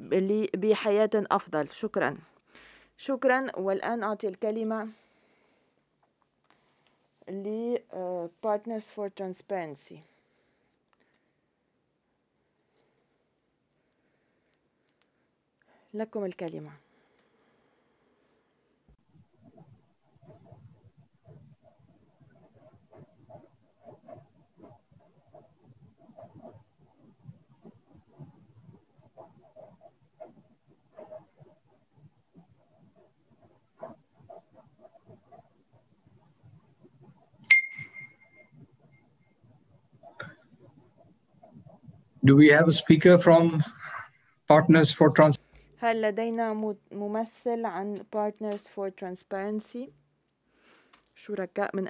بحياة أفضل. شكرا. والآن أعطي الكلمة ل Partners for Transparency. لكم الكلمة. Do we have a speaker from Partners for Transparency? هل لدينا ممثل عن Partners for Transparency؟ شركاء من